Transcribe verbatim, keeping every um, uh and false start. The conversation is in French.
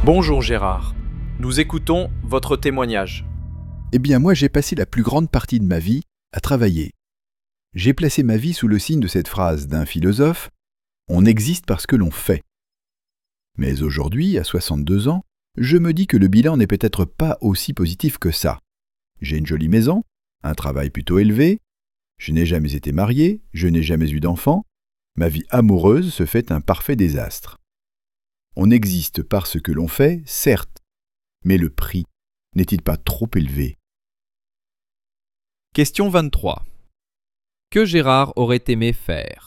Bonjour Gérard, nous écoutons votre témoignage. Eh bien moi j'ai passé la plus grande partie de ma vie à travailler. J'ai placé ma vie sous le signe de cette phrase d'un philosophe « On existe parce que l'on fait ». Mais aujourd'hui, à soixante-deux ans, je me dis que le bilan n'est peut-être pas aussi positif que ça. J'ai une jolie maison, un travail plutôt élevé, je n'ai jamais été marié, je n'ai jamais eu d'enfant, ma vie amoureuse se fait un parfait désastre. On existe parce que l'on fait, certes, mais le prix n'est-il pas trop élevé ? Question vingt-trois. Que Gérard aurait aimé faire ?